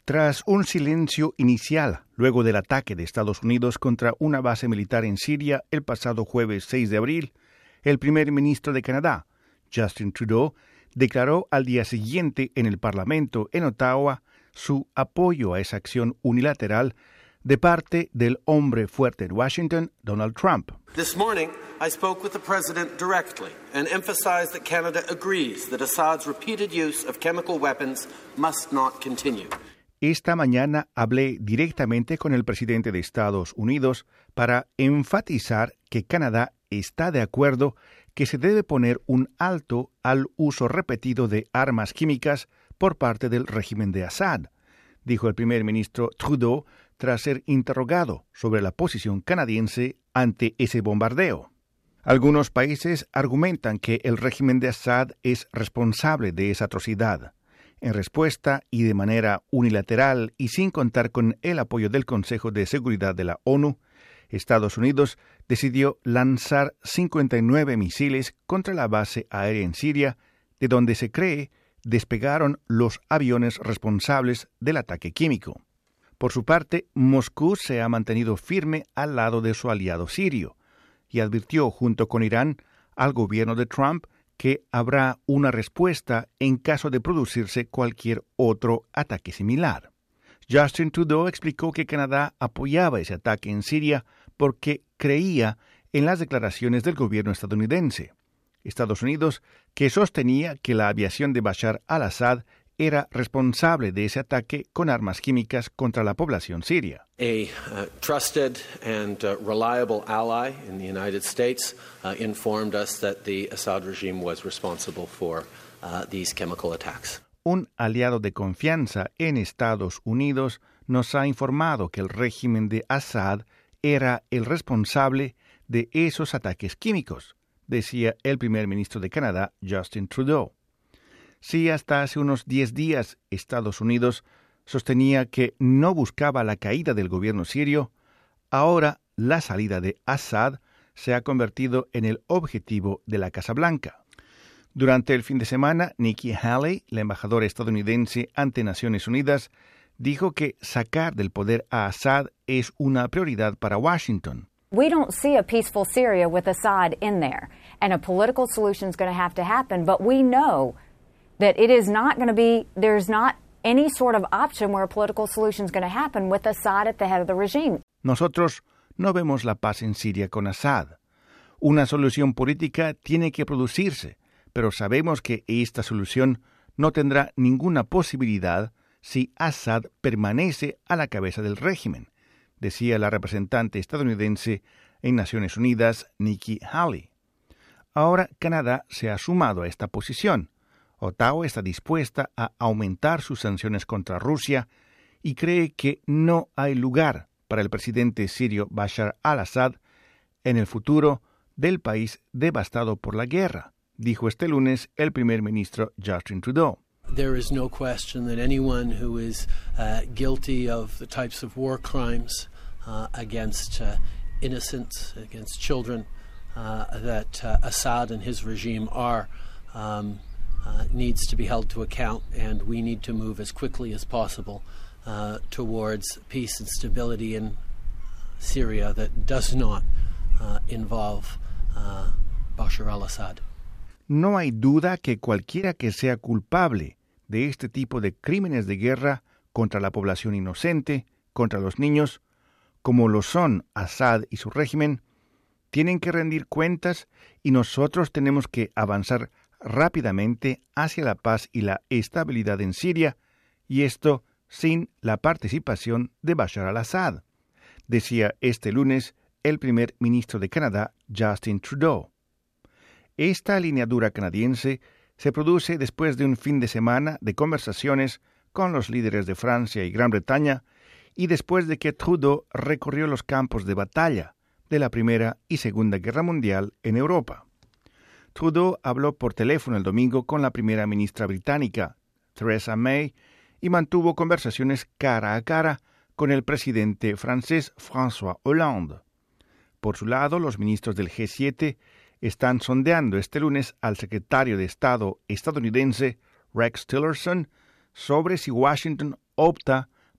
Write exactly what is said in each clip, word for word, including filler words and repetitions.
Tras un silencio inicial luego del ataque de Estados Unidos contra una base militar en Siria el pasado jueves seis de abril, el primer ministro de Canadá, Justin Trudeau, declaró al día siguiente en el Parlamento en Ottawa su apoyo a esa acción unilateral de parte del hombre fuerte en Washington, Donald Trump. This morning, I spoke with the President directly and emphasized that Canada agrees that Assad's repeated use of chemical weapons must not continue. Esta mañana hablé directamente con el presidente de Estados Unidos para enfatizar que Canadá está de acuerdo que se debe poner un alto al uso repetido de armas químicas por parte del régimen de Assad, dijo el primer ministro Trudeau tras ser interrogado sobre la posición canadiense ante ese bombardeo. Algunos países argumentan que el régimen de Assad es responsable de esa atrocidad. En respuesta y de manera unilateral y sin contar con el apoyo del Consejo de Seguridad de la ONU, Estados Unidos decidió lanzar cincuenta y nueve misiles contra la base aérea en Siria, de donde se cree despegaron los aviones responsables del ataque químico. Por su parte, Moscú se ha mantenido firme al lado de su aliado sirio y advirtió junto con Irán al gobierno de Trump que habrá una respuesta en caso de producirse cualquier otro ataque similar. Justin Trudeau explicó que Canadá apoyaba ese ataque en Siria porque creía en las declaraciones del gobierno estadounidense. Estados Unidos, que sostenía que la aviación de Bashar al-Assad era responsable de ese ataque con armas químicas contra la población siria. A uh, trusted and uh, reliable ally in the United States uh, informed us that the Assad regime was responsible for uh, these chemical attacks. Un aliado de confianza en Estados Unidos nos ha informado que el régimen de Assad era el responsable de esos ataques químicos, decía el primer ministro de Canadá, Justin Trudeau. Si hasta hace unos diez días Estados Unidos sostenía que no buscaba la caída del gobierno sirio, ahora la salida de Assad se ha convertido en el objetivo de la Casa Blanca. Durante el fin de semana, Nikki Haley, la embajadora estadounidense ante Naciones Unidas, dijo que sacar del poder a Assad es una prioridad para Washington. We don't see a peaceful Syria with Assad in there, and a political solution is going to have to happen, but we know that it is not going to be, there's not any sort of option where a political solution is going to happen with Assad at the head of the regime. Nosotros no vemos la paz en Siria con Assad. Una solución política tiene que producirse, pero sabemos que esta solución no tendrá ninguna posibilidad si Assad permanece a la cabeza del régimen, decía la representante estadounidense en Naciones Unidas, Nikki Haley. Ahora Canadá se ha sumado a esta posición. Ottawa está dispuesta a aumentar sus sanciones contra Rusia y cree que no hay lugar para el presidente sirio Bashar al-Assad en el futuro del país devastado por la guerra, dijo este lunes el primer ministro Justin Trudeau. There is no question that anyone who is uh, guilty of the types of war crimes uh, against uh, innocents, against children, uh, that uh, Assad and his regime are, um, uh, needs to be held to account, and we need to move as quickly as possible uh, towards peace and stability in Syria that does not uh, involve uh, Bashar al-Assad. No hay duda que cualquiera que sea culpable de este tipo de crímenes de guerra contra la población inocente, contra los niños, como lo son Assad y su régimen, tienen que rendir cuentas y nosotros tenemos que avanzar rápidamente hacia la paz y la estabilidad en Siria, y esto sin la participación de Bashar al-Assad, decía este lunes el primer ministro de Canadá, Justin Trudeau. Esta alineadura canadiense se produce después de un fin de semana de conversaciones con los líderes de Francia y Gran Bretaña y después de que Trudeau recorrió los campos de batalla de la Primera y Segunda Guerra Mundial en Europa. Trudeau habló por teléfono el domingo con la primera ministra británica, Theresa May, y mantuvo conversaciones cara a cara con el presidente francés François Hollande. Por su lado, los ministros del G siete están sondeando este lunes al secretario de Estado estadounidense Rex Tillerson sobre si Washington opta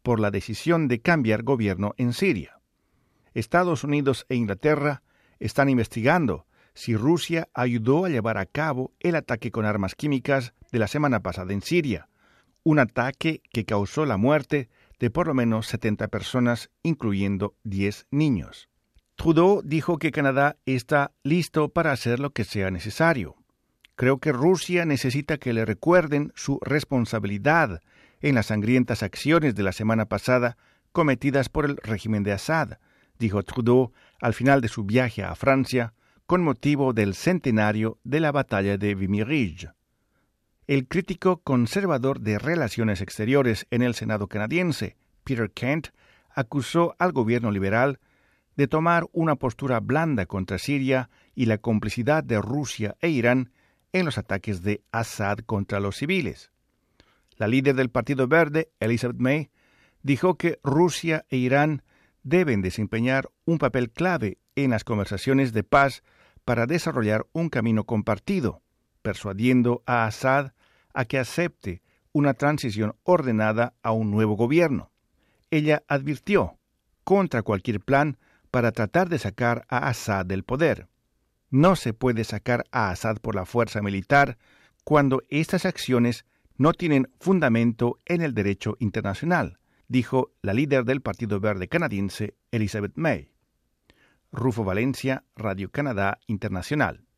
por la decisión de cambiar gobierno en Siria. Estados Unidos e Inglaterra están investigando si Rusia ayudó a llevar a cabo el ataque con armas químicas de la semana pasada en Siria, un ataque que causó la muerte de por lo menos setenta personas, incluyendo diez niños. Trudeau dijo que Canadá está listo para hacer lo que sea necesario. Creo que Rusia necesita que le recuerden su responsabilidad en las sangrientas acciones de la semana pasada cometidas por el régimen de Assad, dijo Trudeau al final de su viaje a Francia con motivo del centenario de la batalla de Vimy Ridge. El crítico conservador de Relaciones Exteriores en el Senado canadiense, Peter Kent, acusó al gobierno liberal de tomar una postura blanda contra Siria y la complicidad de Rusia e Irán en los ataques de Assad contra los civiles. La líder del Partido Verde, Elizabeth May, dijo que Rusia e Irán deben desempeñar un papel clave en las conversaciones de paz para desarrollar un camino compartido, persuadiendo a Assad a que acepte una transición ordenada a un nuevo gobierno. Ella advirtió contra cualquier plan para tratar de sacar a Assad del poder. No se puede sacar a Assad por la fuerza militar cuando estas acciones no tienen fundamento en el derecho internacional, dijo la líder del Partido Verde canadiense, Elizabeth May. Rufo Valencia, Radio Canadá Internacional.